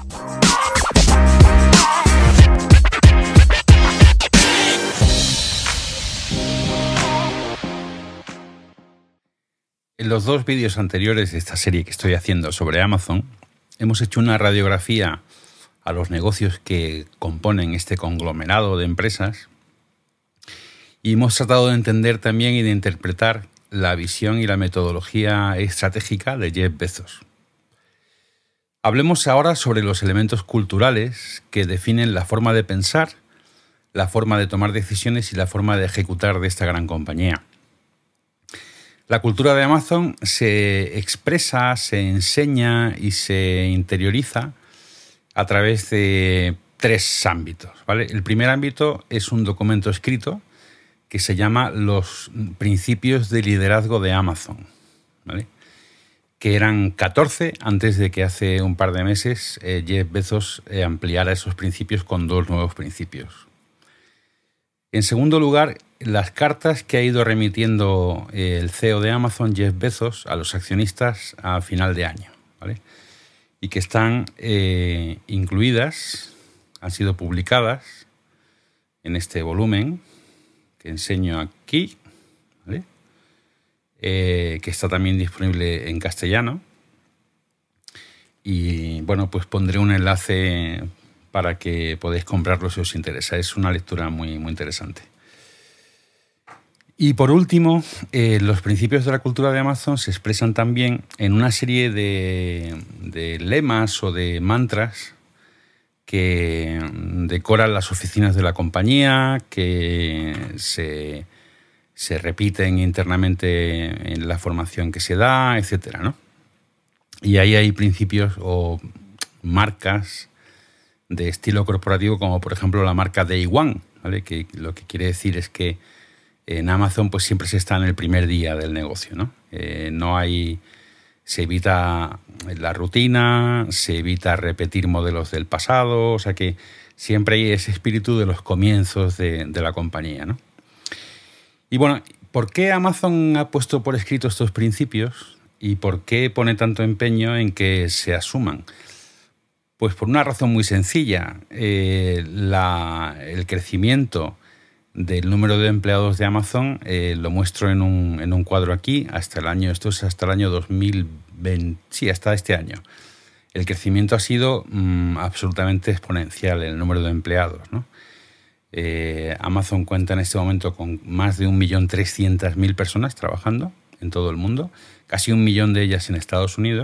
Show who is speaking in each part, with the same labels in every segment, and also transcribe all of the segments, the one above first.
Speaker 1: En los dos vídeos anteriores de esta serie que estoy haciendo sobre Amazon, hemos hecho una radiografía a los negocios que componen este conglomerado de empresas y hemos tratado de entender también y de interpretar la visión y la metodología estratégica de Jeff Bezos. Hablemos ahora sobre los elementos culturales que definen la forma de pensar, la forma de tomar decisiones y la forma de ejecutar de esta gran compañía. La cultura de Amazon se expresa, se enseña y se interioriza a través de tres ámbitos, ¿vale? El primer ámbito es un documento escrito que se llama Los Principios de Liderazgo de Amazon, ¿vale? Que eran 14 antes de que hace un par de meses Jeff Bezos ampliara esos principios con 2 nuevos principios. En segundo lugar, las cartas que ha ido remitiendo el CEO de Amazon, Jeff Bezos, a los accionistas a final de año, ¿vale? Y que están incluidas, han sido publicadas en este volumen que enseño aquí, ¿vale? Que está también disponible en castellano. Y bueno, pues pondré un enlace para que podáis comprarlo si os interesa. Es una lectura muy, muy interesante. Y por último, los principios de la cultura de Amazon se expresan también en una serie de lemas o de mantras que decoran las oficinas de la compañía, que se repiten internamente en la formación que se da, etcétera, ¿no? Y ahí hay principios o marcas de estilo corporativo, como por ejemplo la marca Day One, ¿vale? Que lo que quiere decir es que en Amazon pues siempre se está en el primer día del negocio, ¿no? Se evita la rutina, se evita repetir modelos del pasado, o sea que siempre hay ese espíritu de los comienzos de la compañía, ¿no? Y bueno, ¿por qué Amazon ha puesto por escrito estos principios y por qué pone tanto empeño en que se asuman? Pues por una razón muy sencilla. El crecimiento del número de empleados de Amazon lo muestro en un cuadro aquí hasta el año 2020, sí, hasta este año. El crecimiento ha sido absolutamente exponencial en el número de empleados, ¿no? Amazon cuenta en este momento con más de 1.300.000 personas trabajando en todo el mundo, casi 1 millón de ellas en Estados Unidos.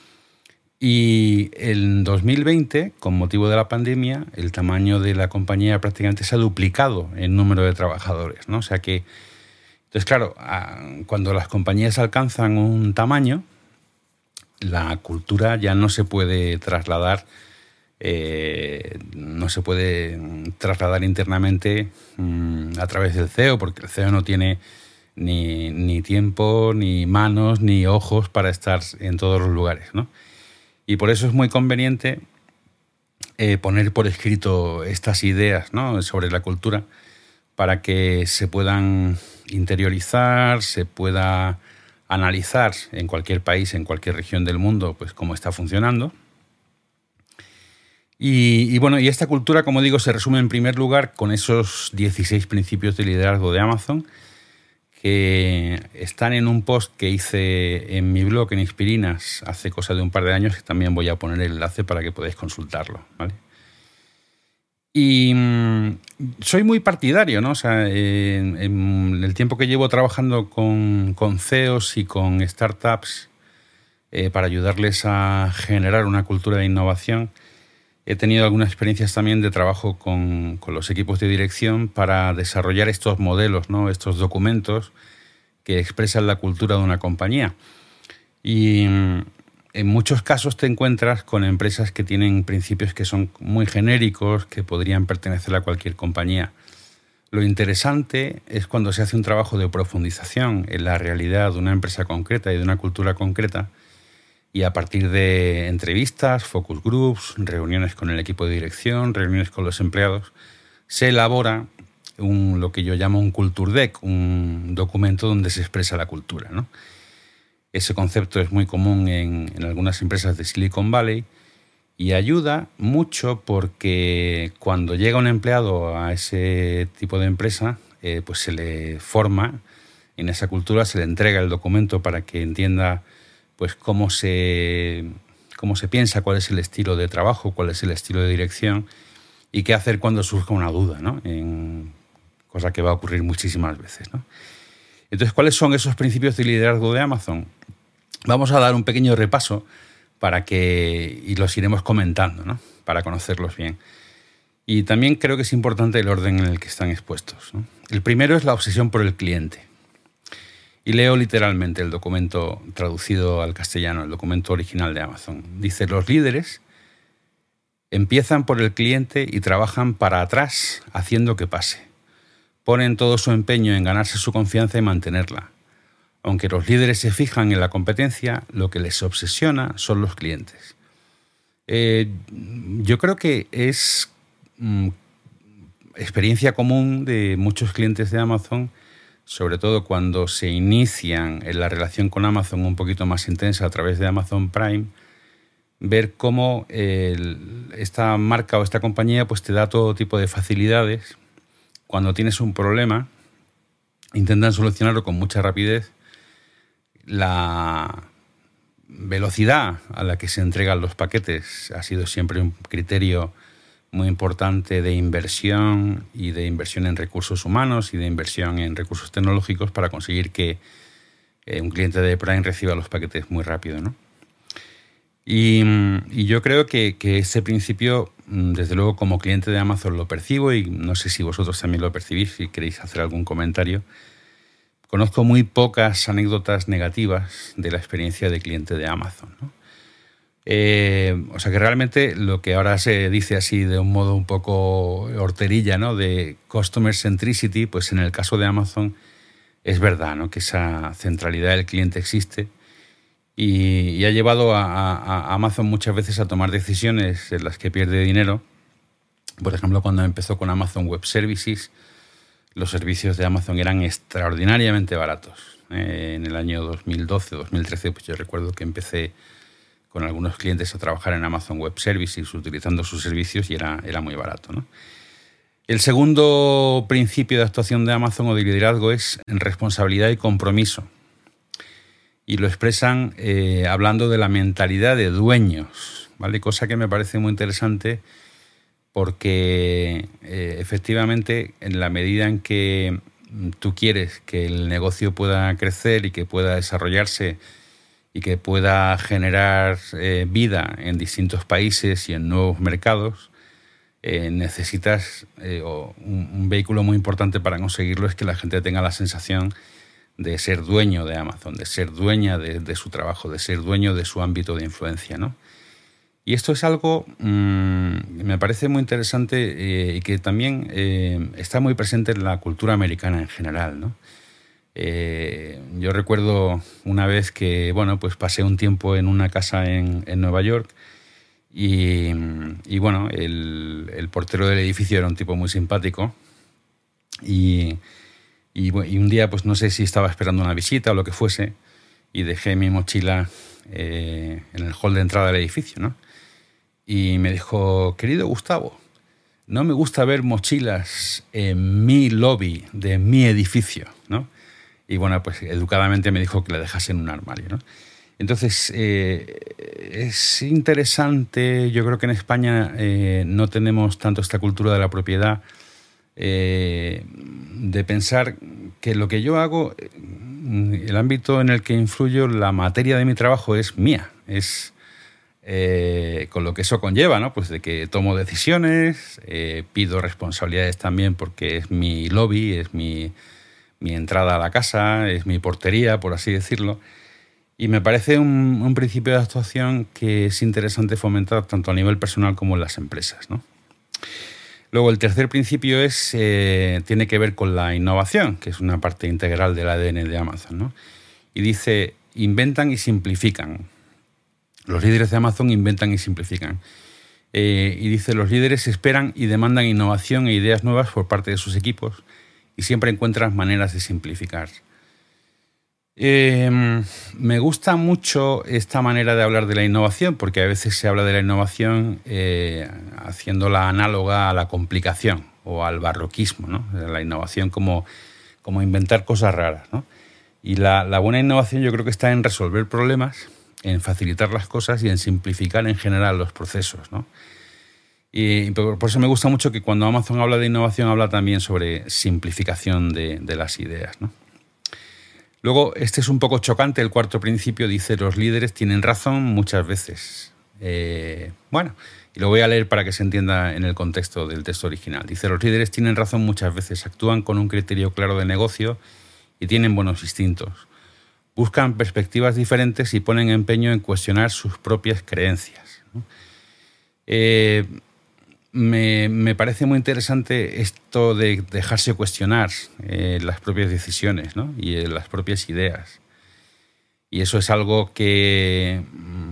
Speaker 1: Y en 2020, con motivo de la pandemia, el tamaño de la compañía prácticamente se ha duplicado en número de trabajadores, ¿no? O sea que, entonces claro, cuando las compañías alcanzan un tamaño, la cultura ya no se puede trasladar, internamente a través del CEO, porque el CEO no tiene ni tiempo, ni manos, ni ojos para estar en todos los lugares, ¿no? Y por eso es muy conveniente poner por escrito estas ideas, ¿no?, sobre la cultura para que se puedan interiorizar, se pueda analizar en cualquier país, en cualquier región del mundo, pues cómo está funcionando. Y bueno, y esta cultura, como digo, se resume en primer lugar con esos 16 principios de liderazgo de Amazon, que están en un post que hice en mi blog en Inspirinas hace cosa de un par de años, que también voy a poner el enlace para que podáis consultarlo, ¿vale? Y soy muy partidario, ¿no? O sea, en el tiempo que llevo trabajando con CEOs y con startups para ayudarles a generar una cultura de innovación, he tenido algunas experiencias también de trabajo con los equipos de dirección para desarrollar estos modelos, ¿no?, estos documentos que expresan la cultura de una compañía. Y en muchos casos te encuentras con empresas que tienen principios que son muy genéricos, que podrían pertenecer a cualquier compañía. Lo interesante es cuando se hace un trabajo de profundización en la realidad de una empresa concreta y de una cultura concreta, y a partir de entrevistas, focus groups, reuniones con el equipo de dirección, reuniones con los empleados, se elabora lo que yo llamo un culture deck, un documento donde se expresa la cultura, ¿no? Ese concepto es muy común en algunas empresas de Silicon Valley Y ayuda mucho porque cuando llega un empleado a ese tipo de empresa, pues se le forma en esa cultura, se le entrega el documento para que entienda pues cómo se piensa, cuál es el estilo de trabajo, cuál es el estilo de dirección y qué hacer cuando surja una duda, ¿no? Cosa que va a ocurrir muchísimas veces, ¿no? Entonces, ¿cuáles son esos principios de liderazgo de Amazon? Vamos a dar un pequeño repaso y los iremos comentando, ¿no? Para conocerlos bien. Y también creo que es importante el orden en el que están expuestos, ¿no? El primero es la obsesión por el cliente. Y leo literalmente el documento traducido al castellano, el documento original de Amazon. Dice, los líderes empiezan por el cliente y trabajan para atrás haciendo que pase. Ponen todo su empeño en ganarse su confianza y mantenerla. Aunque los líderes se fijan en la competencia, lo que les obsesiona son los clientes. Yo creo que es experiencia común de muchos clientes de Amazon, sobre todo cuando se inician en la relación con Amazon un poquito más intensa a través de Amazon Prime, ver cómo esta marca o esta compañía pues te da todo tipo de facilidades. Cuando tienes un problema, intentan solucionarlo con mucha rapidez. La velocidad a la que se entregan los paquetes ha sido siempre un criterio muy importante de inversión y de inversión en recursos humanos y de inversión en recursos tecnológicos para conseguir que un cliente de Prime reciba los paquetes muy rápido, ¿no? Y yo creo que ese principio, desde luego, como cliente de Amazon lo percibo y no sé si vosotros también lo percibís, si queréis hacer algún comentario. Conozco muy pocas anécdotas negativas de la experiencia de cliente de Amazon, ¿no? O sea que realmente lo que ahora se dice así de un modo un poco horterilla, ¿no? De customer centricity, pues en el caso de Amazon es verdad, ¿no? Que esa centralidad del cliente existe y ha llevado a Amazon muchas veces a tomar decisiones en las que pierde dinero. Por ejemplo, cuando empezó con Amazon Web Services, los servicios de Amazon eran extraordinariamente baratos. En el año 2012, 2013, pues yo recuerdo que empecé con algunos clientes a trabajar en Amazon Web Services utilizando sus servicios y era muy barato, ¿no? El segundo principio de actuación de Amazon o de liderazgo es responsabilidad y compromiso. Y lo expresan hablando de la mentalidad de dueños, ¿vale? Cosa que me parece muy interesante porque efectivamente en la medida en que tú quieres que el negocio pueda crecer y que pueda desarrollarse y que pueda generar vida en distintos países y en nuevos mercados, necesitas un vehículo muy importante para conseguirlo, es que la gente tenga la sensación de ser dueño de Amazon, de ser dueña de su trabajo, de ser dueño de su ámbito de influencia, ¿no? Y esto es algo me parece muy interesante y que también está muy presente en la cultura americana en general, ¿no? Yo recuerdo una vez que, bueno, pues pasé un tiempo en una casa en Nueva York y bueno, el portero del edificio era un tipo muy simpático y un día, pues no sé si estaba esperando una visita o lo que fuese y dejé mi mochila en el hall de entrada del edificio, ¿no? Y me dijo, querido Gustavo, no me gusta ver mochilas en mi lobby de mi edificio, ¿no? Y bueno, pues educadamente me dijo que la dejase en un armario, ¿no? Entonces, es interesante, yo creo que en España no tenemos tanto esta cultura de la propiedad, de pensar que lo que yo hago, el ámbito en el que influyo, la materia de mi trabajo es mía, es con lo que eso conlleva, ¿no? Pues de que tomo decisiones, pido responsabilidades también porque es mi lobby, es mi entrada a la casa, es mi portería, por así decirlo. Y me parece un principio de actuación que es interesante fomentar tanto a nivel personal como en las empresas, ¿no? Luego, el tercer principio tiene que ver con la innovación, que es una parte integral del ADN de Amazon, ¿no? Y dice, inventan y simplifican. Los líderes de Amazon inventan y simplifican. Y dice, los líderes esperan y demandan innovación e ideas nuevas por parte de sus equipos y siempre encuentran maneras de simplificar. Me gusta mucho esta manera de hablar de la innovación, porque a veces se habla de la innovación haciéndola análoga a la complicación o al barroquismo, ¿no? La innovación como inventar cosas raras, ¿no? Y la buena innovación yo creo que está en resolver problemas, en facilitar las cosas y en simplificar en general los procesos, ¿no? Y por eso me gusta mucho que cuando Amazon habla de innovación habla también sobre simplificación de las ideas, ¿no? Luego, este es un poco chocante, el cuarto principio dice los líderes tienen razón muchas veces. Bueno, y lo voy a leer para que se entienda en el contexto del texto original. Dice, los líderes tienen razón muchas veces, actúan con un criterio claro de negocio y tienen buenos instintos. Buscan perspectivas diferentes y ponen empeño en cuestionar sus propias creencias, ¿no? Me parece muy interesante esto de dejarse cuestionar las propias decisiones, ¿no? Y las propias ideas. Y eso es algo que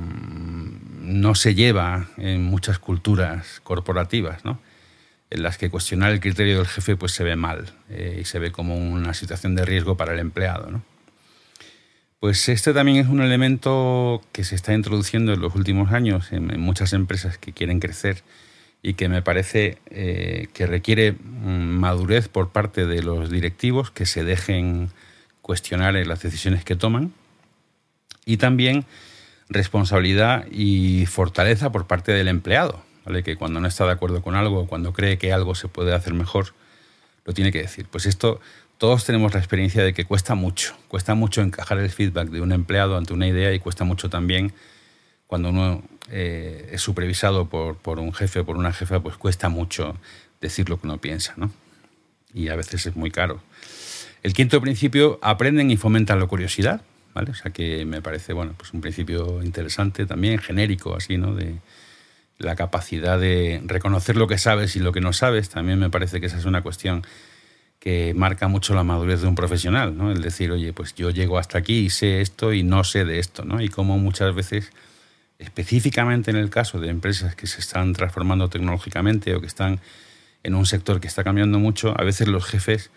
Speaker 1: no se lleva en muchas culturas corporativas, ¿no? En las que cuestionar el criterio del jefe pues se ve mal y se ve como una situación de riesgo para el empleado, ¿no? Pues este también es un elemento que se está introduciendo en los últimos años en muchas empresas que quieren crecer y que me parece que requiere madurez por parte de los directivos, que se dejen cuestionar en las decisiones que toman, y también responsabilidad y fortaleza por parte del empleado, ¿vale? Que cuando no está de acuerdo con algo, cuando cree que algo se puede hacer mejor, lo tiene que decir. Pues esto, todos tenemos la experiencia de que cuesta mucho encajar el feedback de un empleado ante una idea, y cuesta mucho también cuando uno es supervisado por un jefe o por una jefa, pues cuesta mucho decir lo que uno piensa, ¿no? Y a veces es muy caro. El quinto principio, aprenden y fomentan la curiosidad, ¿vale? O sea que me parece, bueno, pues un principio interesante también, genérico, así, ¿no? De la capacidad de reconocer lo que sabes y lo que no sabes. También me parece que esa es una cuestión que marca mucho la madurez de un profesional, ¿no? El decir, oye, pues yo llego hasta aquí y sé esto y no sé de esto, ¿no? Y cómo muchas veces, específicamente en el caso de empresas que se están transformando tecnológicamente o que están en un sector que está cambiando mucho, a veces los jefes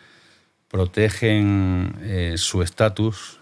Speaker 1: protegen su estatus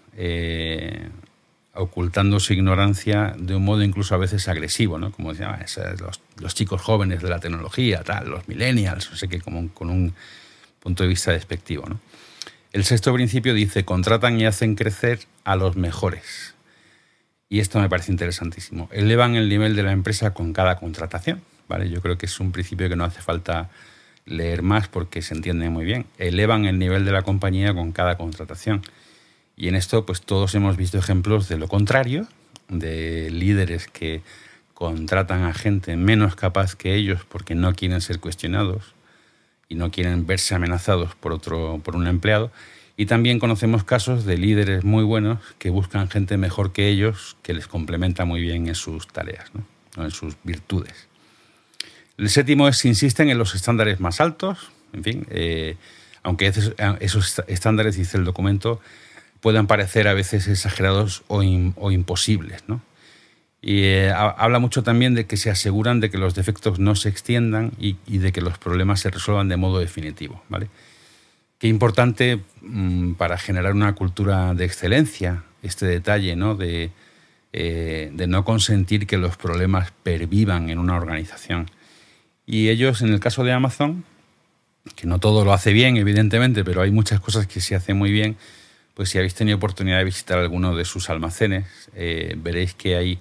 Speaker 1: ocultando su ignorancia de un modo incluso a veces agresivo, ¿no? Como decían, los chicos jóvenes de la tecnología, tal, los millennials, no sé qué, como con un punto de vista despectivo, ¿no? El sexto principio dice, contratan y hacen crecer a los mejores. Y esto me parece interesantísimo. Elevan el nivel de la empresa con cada contratación, ¿vale? Yo creo que es un principio que no hace falta leer más porque se entiende muy bien. Elevan el nivel de la compañía con cada contratación. Y en esto, pues todos hemos visto ejemplos de lo contrario, de líderes que contratan a gente menos capaz que ellos porque no quieren ser cuestionados y no quieren verse amenazados por un empleado. Y también conocemos casos de líderes muy buenos que buscan gente mejor que ellos, que les complementa muy bien en sus tareas, ¿no? O en sus virtudes. El séptimo es, insisten en los estándares más altos. En fin, aunque esos estándares, dice el documento, puedan parecer a veces exagerados o imposibles, ¿no? Y habla mucho también de que se aseguran de que los defectos no se extiendan y de que los problemas se resuelvan de modo definitivo, ¿vale? Qué importante para generar una cultura de excelencia este detalle, ¿no? De no consentir que los problemas pervivan en una organización. Y ellos, en el caso de Amazon, que no todo lo hace bien, evidentemente, pero hay muchas cosas que se hacen muy bien, pues si habéis tenido oportunidad de visitar alguno de sus almacenes, veréis que hay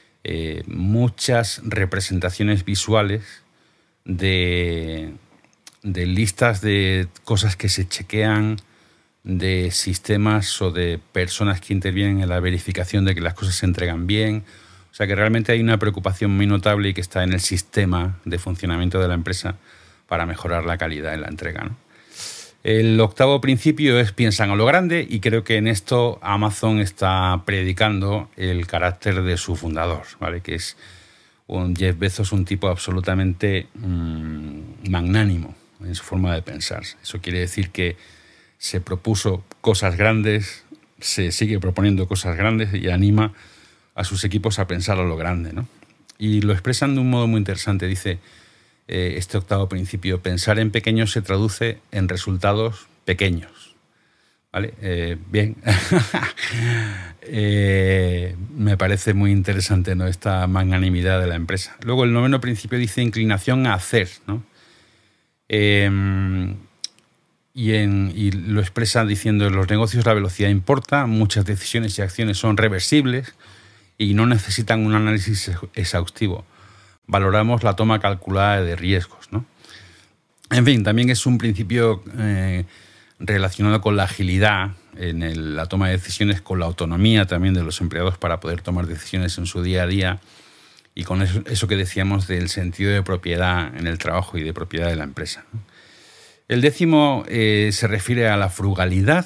Speaker 1: muchas representaciones visuales de listas de cosas que se chequean, de sistemas o de personas que intervienen en la verificación de que las cosas se entregan bien. O sea que realmente hay una preocupación muy notable y que está en el sistema de funcionamiento de la empresa para mejorar la calidad en la entrega, ¿no? El octavo principio es piensan a lo grande, y creo que en esto Amazon está predicando el carácter de su fundador, ¿vale? Que es un Jeff Bezos, un tipo absolutamente magnánimo en su forma de pensar. Eso quiere decir que se propuso cosas grandes, se sigue proponiendo cosas grandes y anima a sus equipos a pensar a lo grande, ¿no? Y lo expresan de un modo muy interesante. Dice este octavo principio, pensar en pequeño se traduce en resultados pequeños. ¿Vale? Bien. Me parece muy interesante, ¿no?, esta magnanimidad de la empresa. Luego el 9º principio dice inclinación a hacer, ¿no? Y lo expresa diciendo: en los negocios la velocidad importa, muchas decisiones y acciones son reversibles y no necesitan un análisis exhaustivo. Valoramos la toma calculada de riesgos, ¿no? En fin, también es un principio relacionado con la agilidad en la toma de decisiones, con la autonomía también de los empleados para poder tomar decisiones en su día a día, y con eso que decíamos del sentido de propiedad en el trabajo y de propiedad de la empresa, ¿no? El 10º se refiere a la frugalidad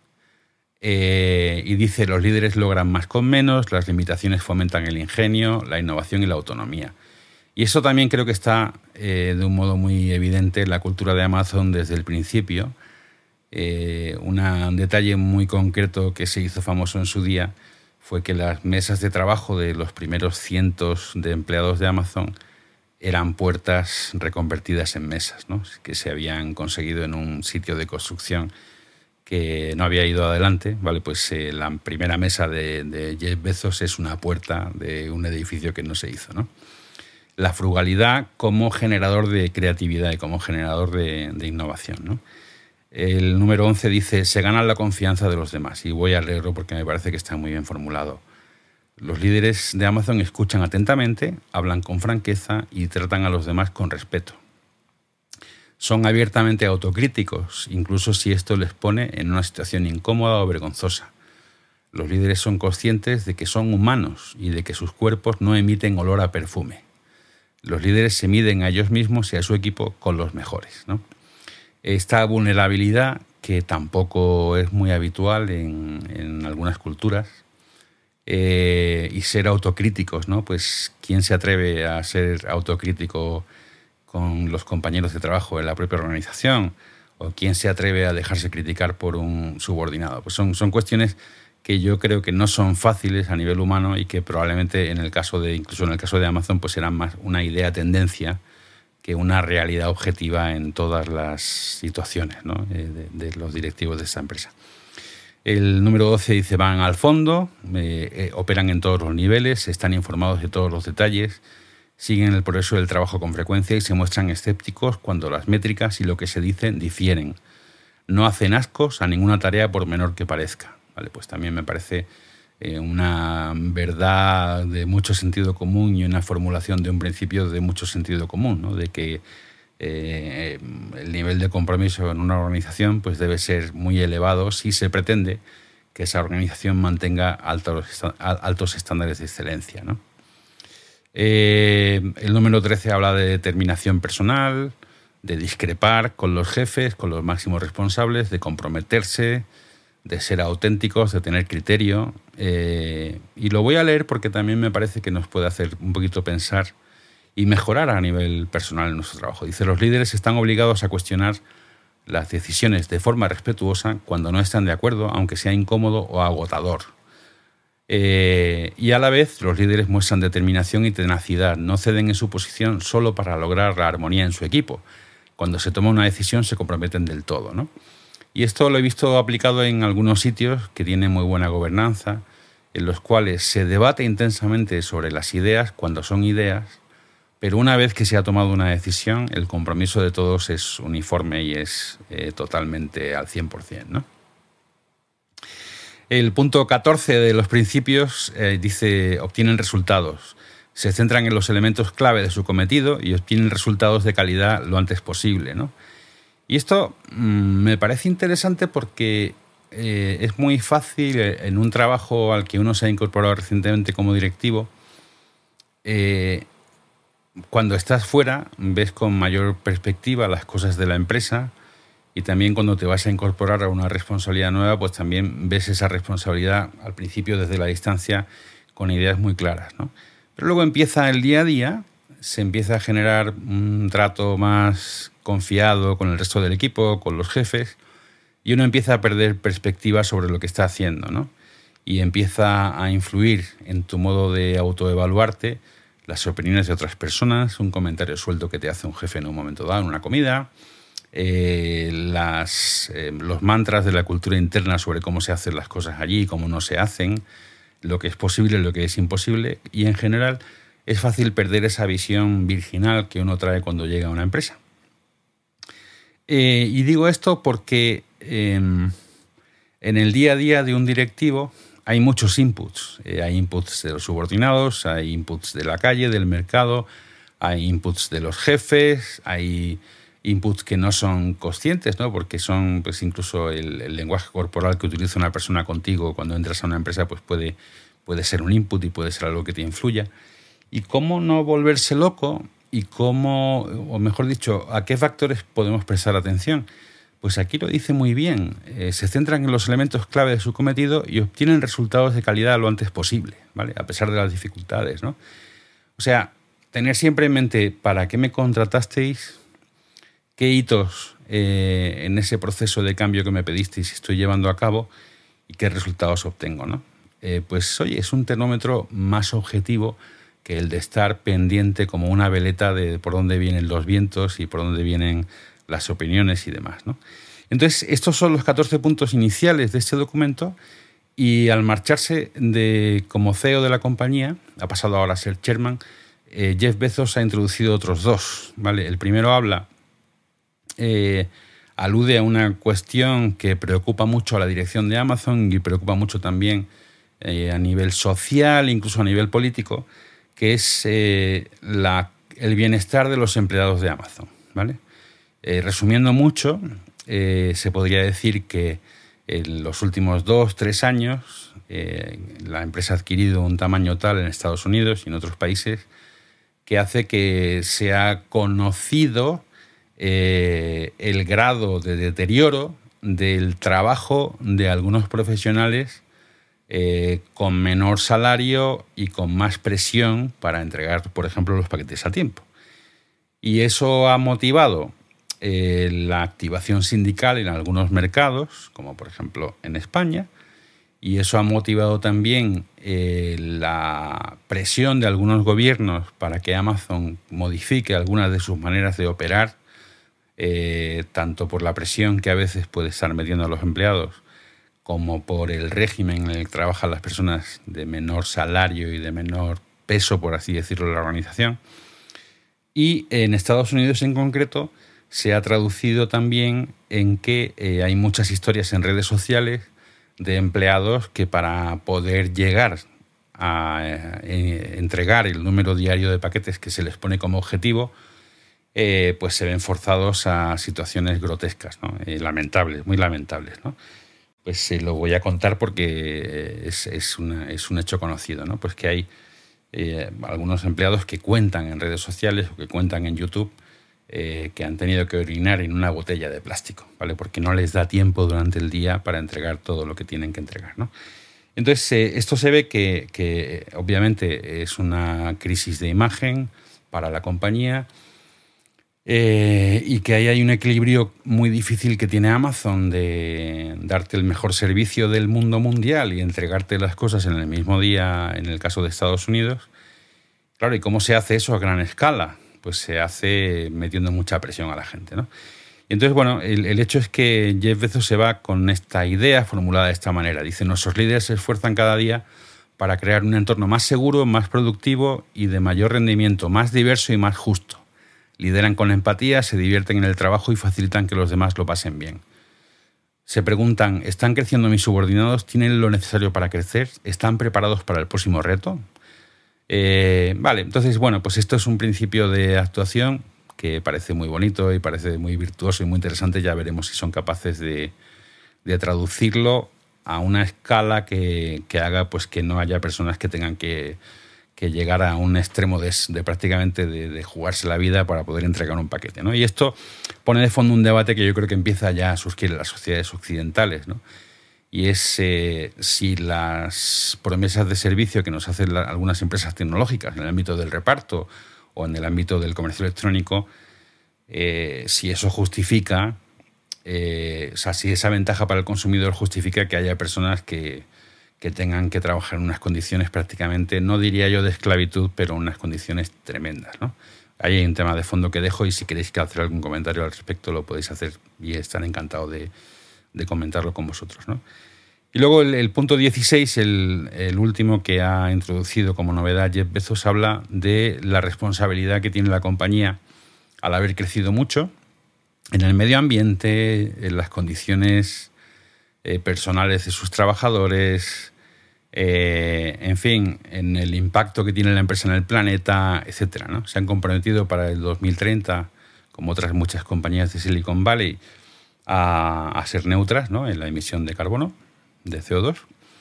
Speaker 1: y dice: los líderes logran más con menos, las limitaciones fomentan el ingenio, la innovación y la autonomía. Y eso también creo que está de un modo muy evidente en la cultura de Amazon desde el principio. Un detalle muy concreto que se hizo famoso en su día fue que las mesas de trabajo de los primeros cientos de empleados de Amazon eran puertas reconvertidas en mesas, ¿no?, que se habían conseguido en un sitio de construcción que no había ido adelante, ¿vale? Pues la primera mesa de Jeff Bezos es una puerta de un edificio que no se hizo, ¿no? La frugalidad como generador de creatividad y como generador de innovación, ¿no? El número 11 dice: se gana la confianza de los demás. Y voy a leerlo porque me parece que está muy bien formulado. Los líderes de Amazon escuchan atentamente, hablan con franqueza y tratan a los demás con respeto. Son abiertamente autocríticos, incluso si esto les pone en una situación incómoda o vergonzosa. Los líderes son conscientes de que son humanos y de que sus cuerpos no emiten olor a perfume. Los líderes se miden a ellos mismos y a su equipo con los mejores, ¿no? Esta vulnerabilidad, que tampoco es muy habitual en algunas culturas, y ser autocríticos, ¿no? Pues ¿quién se atreve a ser autocrítico con los compañeros de trabajo en la propia organización? ¿O quién se atreve a dejarse criticar por un subordinado? Pues son cuestiones que yo creo que no son fáciles a nivel humano y que probablemente incluso en el caso de Amazon, pues eran más una idea tendencia que una realidad objetiva en todas las situaciones, ¿no?, de los directivos de esta empresa. El número 12 dice: van al fondo, operan en todos los niveles, están informados de todos los detalles, siguen el progreso del trabajo con frecuencia y se muestran escépticos cuando las métricas y lo que se dicen difieren. No hacen ascos a ninguna tarea por menor que parezca. ¿Vale? Pues también me parece una verdad de mucho sentido común y una formulación de un principio de mucho sentido común, ¿no?, de que el nivel de compromiso en una organización pues debe ser muy elevado si se pretende que esa organización mantenga altos estándares de excelencia, ¿no? El número 13 habla de determinación personal, de discrepar con los jefes, con los máximos responsables, de comprometerse, de ser auténticos, de tener criterio. Y lo voy a leer porque también me parece que nos puede hacer un poquito pensar y mejorar a nivel personal en nuestro trabajo. Dice: los líderes están obligados a cuestionar las decisiones de forma respetuosa cuando no están de acuerdo, aunque sea incómodo o agotador. Y a la vez los líderes muestran determinación y tenacidad, no ceden en su posición solo para lograr la armonía en su equipo. Cuando se toma una decisión se comprometen del todo, ¿no? Y esto lo he visto aplicado en algunos sitios que tienen muy buena gobernanza, en los cuales se debate intensamente sobre las ideas cuando son ideas, pero una vez que se ha tomado una decisión, el compromiso de todos es uniforme y es totalmente al 100%, ¿no? El punto 14 de los principios dice: obtienen resultados. Se centran en los elementos clave de su cometido y obtienen resultados de calidad lo antes posible, ¿no? Y esto me parece interesante porque es muy fácil en un trabajo al que uno se ha incorporado recientemente como directivo. Cuando estás fuera, ves con mayor perspectiva las cosas de la empresa, y también cuando te vas a incorporar a una responsabilidad nueva, pues también ves esa responsabilidad al principio desde la distancia con ideas muy claras, ¿no? Pero luego empieza el día a día, se empieza a generar un trato más confiado con el resto del equipo, con los jefes, y uno empieza a perder perspectiva sobre lo que está haciendo, ¿no? Y empieza a influir en tu modo de autoevaluarte las opiniones de otras personas, un comentario suelto que te hace un jefe en un momento dado, en una comida, los mantras de la cultura interna sobre cómo se hacen las cosas allí, cómo no se hacen, lo que es posible, lo que es imposible, y en general es fácil perder esa visión virginal que uno trae cuando llega a una empresa. Y digo esto porque en el día a día de un directivo hay muchos inputs. Hay inputs de los subordinados, hay inputs de la calle, del mercado, hay inputs de los jefes, hay inputs que no son conscientes, ¿no? Porque son, pues, incluso el lenguaje corporal que utiliza una persona contigo cuando entras a una empresa, pues puede ser un input y puede ser algo que te influya. Y cómo no volverse loco y cómo, o mejor dicho, a qué factores podemos prestar atención. Pues aquí lo dice muy bien. Se centran en los elementos clave de su cometido y obtienen resultados de calidad lo antes posible, ¿vale? A pesar de las dificultades, ¿no? O sea, tener siempre en mente para qué me contratasteis, qué hitos en ese proceso de cambio que me pedisteis estoy llevando a cabo y qué resultados obtengo, ¿no? Pues oye, es un termómetro más objetivo que el de estar pendiente como una veleta de por dónde vienen los vientos y por dónde vienen las opiniones y demás, ¿no? Entonces, estos son los 14 puntos iniciales de este documento y al marcharse como CEO de la compañía, ha pasado ahora a ser chairman, Jeff Bezos ha introducido otros 2, ¿vale? El primero alude a una cuestión que preocupa mucho a la dirección de Amazon y preocupa mucho también a nivel social, incluso a nivel político, que es el bienestar de los empleados de Amazon, ¿vale? Resumiendo mucho, se podría decir que en los últimos 2-3 años la empresa ha adquirido un tamaño tal en Estados Unidos y en otros países que hace que sea conocido el grado de deterioro del trabajo de algunos profesionales con menor salario y con más presión para entregar, por ejemplo, los paquetes a tiempo. Y eso ha motivado la activación sindical en algunos mercados, como por ejemplo en España, y eso ha motivado también la presión de algunos gobiernos para que Amazon modifique algunas de sus maneras de operar, tanto por la presión que a veces puede estar metiendo a los empleados, como por el régimen en el que trabajan las personas de menor salario y de menor peso, por así decirlo, de la organización. Y en Estados Unidos en concreto se ha traducido también en que hay muchas historias en redes sociales de empleados que para poder llegar a entregar el número diario de paquetes que se les pone como objetivo, pues se ven forzados a situaciones grotescas, ¿no? Lamentables, muy lamentables, ¿no? Pues se lo voy a contar porque es un hecho conocido, ¿no? Pues que hay algunos empleados que cuentan en redes sociales o que cuentan en YouTube que han tenido que orinar en una botella de plástico, ¿vale? Porque no les da tiempo durante el día para entregar todo lo que tienen que entregar, ¿no? Entonces, esto se ve que obviamente es una crisis de imagen para la compañía y que ahí hay un equilibrio muy difícil que tiene Amazon de darte el mejor servicio del mundo mundial y entregarte las cosas en el mismo día en el caso de Estados Unidos. Claro, ¿y cómo se hace eso a gran escala? Pues se hace metiendo mucha presión a la gente, ¿no? Y entonces, bueno, el hecho es que Jeff Bezos se va con esta idea formulada de esta manera. Dice, nuestros líderes se esfuerzan cada día para crear un entorno más seguro, más productivo y de mayor rendimiento, más diverso y más justo. Lideran con empatía, se divierten en el trabajo y facilitan que los demás lo pasen bien. Se preguntan, ¿están creciendo mis subordinados? ¿Tienen lo necesario para crecer? ¿Están preparados para el próximo reto? Vale, entonces, bueno, pues esto es un principio de actuación que parece muy bonito y parece muy virtuoso y muy interesante. Ya veremos si son capaces de traducirlo a una escala que haga pues que no haya personas que tengan que llegar a un extremo de prácticamente de jugarse la vida para poder entregar un paquete, ¿no? Y esto pone de fondo un debate que yo creo que empieza ya a surgir en las sociedades occidentales, ¿no? Y es si las promesas de servicio que nos hacen algunas empresas tecnológicas en el ámbito del reparto o en el ámbito del comercio electrónico, si eso justifica, o sea, si esa ventaja para el consumidor justifica que haya personas que tengan que trabajar en unas condiciones prácticamente, no diría yo de esclavitud, pero unas condiciones tremendas, ¿no? ahí hay un tema de fondo que dejo y si queréis hacer algún comentario al respecto lo podéis hacer y estaré encantado de comentarlo con vosotros, ¿no? Y luego el punto 16, el último que ha introducido como novedad Jeff Bezos, habla de la responsabilidad que tiene la compañía al haber crecido mucho en el medio ambiente, en las condiciones personales de sus trabajadores, en fin, en el impacto que tiene la empresa en el planeta, etcétera, ¿no? Se han comprometido para el 2030, como otras muchas compañías de Silicon Valley, a ser neutras, ¿no?, en la emisión de carbono, de CO2.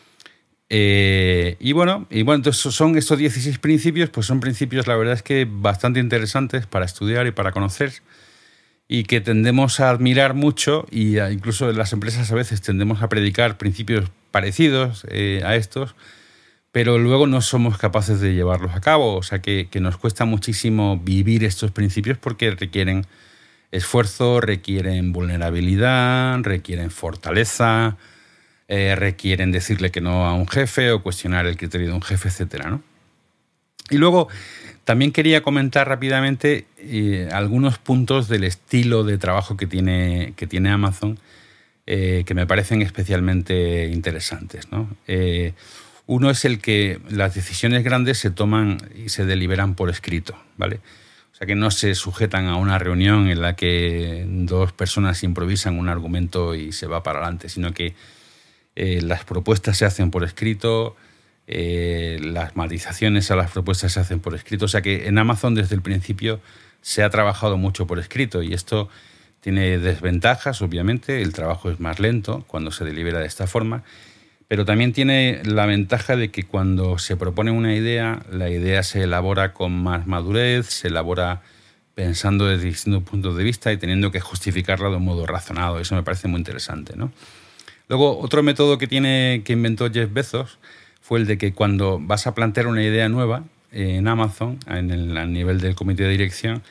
Speaker 1: Y bueno, entonces son estos 16 principios, pues son principios, la verdad es que bastante interesantes para estudiar y para conocer y que tendemos a admirar mucho y incluso en las empresas a veces tendemos a predicar principios parecidos a estos, pero luego no somos capaces de llevarlos a cabo. O sea que nos cuesta muchísimo vivir estos principios porque requieren esfuerzo, requieren vulnerabilidad, requieren fortaleza, requieren decirle que no a un jefe o cuestionar el criterio de un jefe, etcétera, ¿no? Y luego también quería comentar rápidamente algunos puntos del estilo de trabajo que tiene Amazon que me parecen especialmente interesantes, ¿no? Uno es el que las decisiones grandes se toman y se deliberan por escrito, ¿vale? O sea, que no se sujetan a una reunión en la que dos personas improvisan un argumento y se va para adelante, sino que las propuestas se hacen por escrito, las matizaciones a las propuestas se hacen por escrito. O sea que en Amazon desde el principio se ha trabajado mucho por escrito y esto tiene desventajas, obviamente. El trabajo es más lento cuando se delibera de esta forma, pero también tiene la ventaja de que cuando se propone una idea, la idea se elabora con más madurez, se elabora pensando desde distintos puntos de vista y teniendo que justificarla de un modo razonado. Eso me parece muy interesante, ¿no? Luego, otro método que inventó Jeff Bezos fue el de que cuando vas a plantear una idea nueva en Amazon, a nivel del comité de dirección,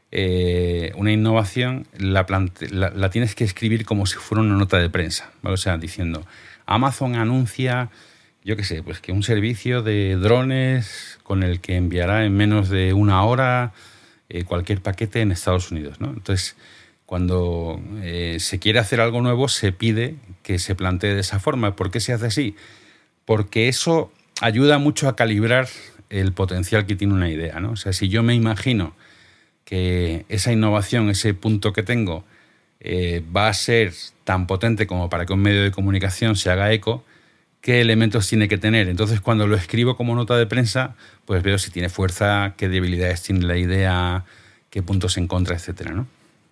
Speaker 1: una innovación la tienes que escribir como si fuera una nota de prensa, ¿vale? O sea, diciendo, Amazon anuncia, yo qué sé, pues que un servicio de drones con el que enviará en menos de una hora cualquier paquete en Estados Unidos, ¿no? Entonces, cuando se quiere hacer algo nuevo, se pide que se plantee de esa forma. ¿Por qué se hace así? Porque eso ayuda mucho a calibrar el potencial que tiene una idea, ¿no? O sea, si yo me imagino que esa innovación, ese punto que tengo, va a ser tan potente como para que un medio de comunicación se haga eco, ¿qué elementos tiene que tener? Entonces, cuando lo escribo como nota de prensa, pues veo si tiene fuerza, qué debilidades tiene la idea, qué puntos en contra, etcétera, ¿no?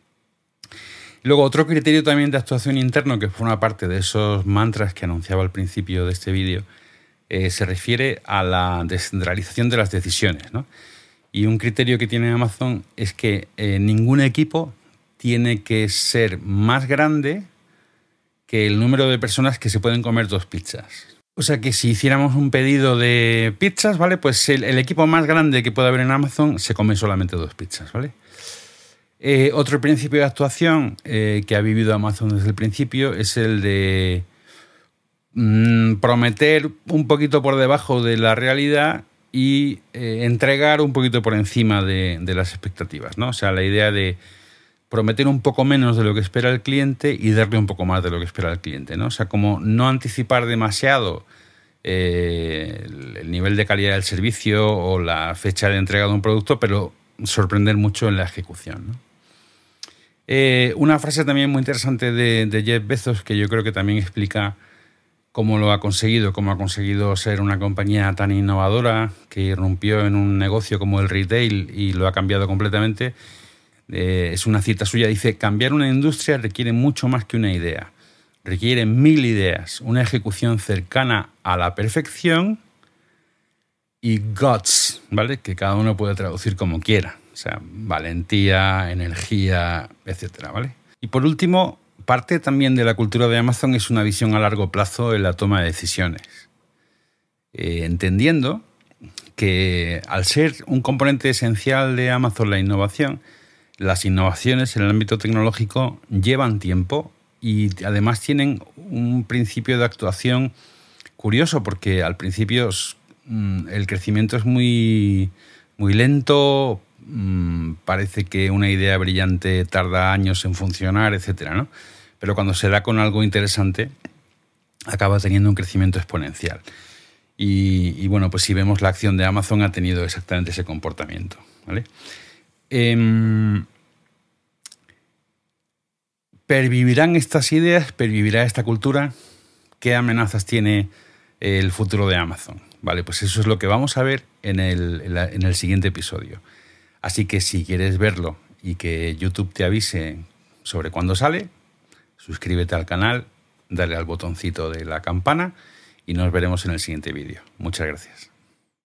Speaker 1: Luego, otro criterio también de actuación interno, que forma parte de esos mantras que anunciaba al principio de este vídeo, se refiere a la descentralización de las decisiones, ¿no? Y un criterio que tiene Amazon es que ningún equipo tiene que ser más grande que el número de personas que se pueden comer 2 pizzas. O sea que si hiciéramos un pedido de pizzas, ¿vale? Pues el equipo más grande que pueda haber en Amazon se come solamente 2 pizzas, ¿vale? Otro principio de actuación que ha vivido Amazon desde el principio es el de prometer un poquito por debajo de la realidad y entregar un poquito por encima de las expectativas, ¿no? O sea, la idea de prometer un poco menos de lo que espera el cliente y darle un poco más de lo que espera el cliente, ¿no? O sea, como no anticipar demasiado el nivel de calidad del servicio o la fecha de entrega de un producto, pero sorprender mucho en la ejecución, ¿no? Una frase también muy interesante de Jeff Bezos, que yo creo que también explica cómo lo ha conseguido, cómo ha conseguido ser una compañía tan innovadora que irrumpió en un negocio como el retail y lo ha cambiado completamente. Es una cita suya, dice: cambiar una industria requiere mucho más que una idea. Requiere 1000 ideas, una ejecución cercana a la perfección y guts, ¿vale? Que cada uno puede traducir como quiera. O sea, valentía, energía, etcétera, ¿vale? Y por último, parte también de la cultura de Amazon es una visión a largo plazo en la toma de decisiones. Entendiendo que al ser un componente esencial de Amazon la innovación, las innovaciones en el ámbito tecnológico llevan tiempo y además tienen un principio de actuación curioso, porque al principio el crecimiento es muy, muy lento, parece que una idea brillante tarda años en funcionar, etcétera, ¿no? Pero cuando se da con algo interesante, acaba teniendo un crecimiento exponencial. Y bueno, pues si vemos la acción de Amazon ha tenido exactamente ese comportamiento, ¿vale? ¿Pervivirán estas ideas? ¿Pervivirá esta cultura? ¿Qué amenazas tiene el futuro de Amazon? Vale, pues eso es lo que vamos a ver en el siguiente episodio. Así que si quieres verlo y que YouTube te avise sobre cuándo sale, suscríbete al canal, dale al botoncito de la campana y nos veremos en el siguiente vídeo. Muchas gracias.